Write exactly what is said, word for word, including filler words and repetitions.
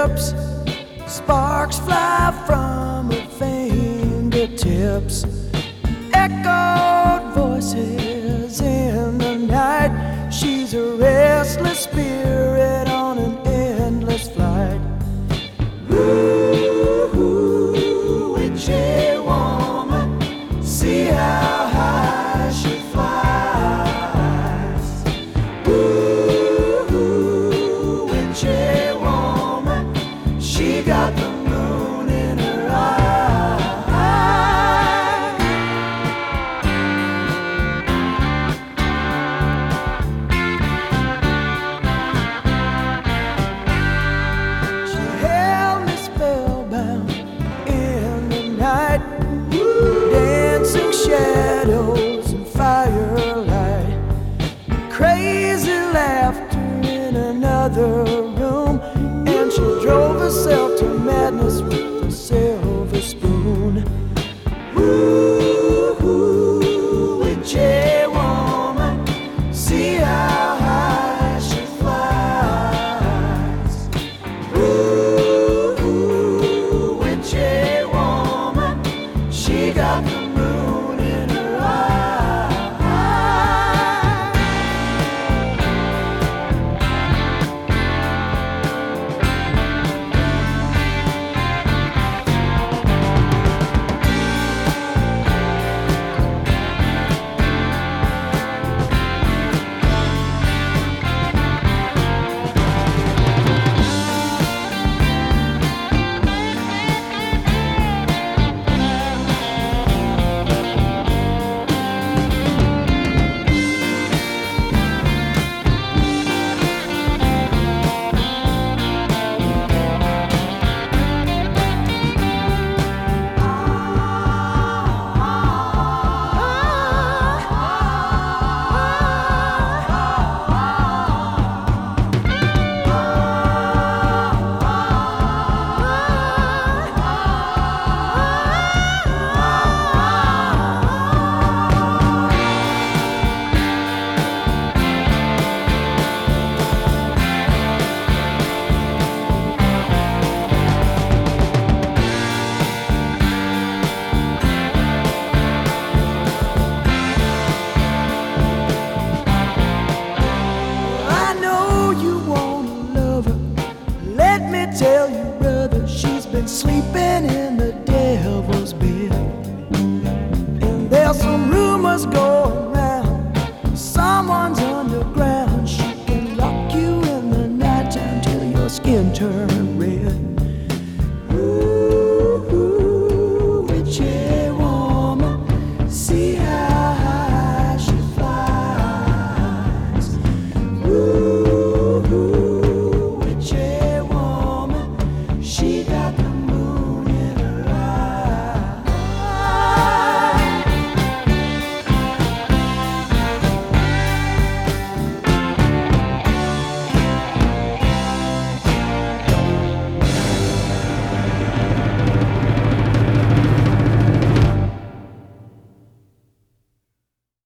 lips, sparks fly from her fingertips. Echoed voices in the night. She's a restless spirit on an endless flight. Ooh, witchy woman, see how high she flies. Ooh, witchy woman, she got the moon in her eye. She held me spellbound in the night, dancing shadows and firelight, crazy laughter in another room, and she drove herself to mad.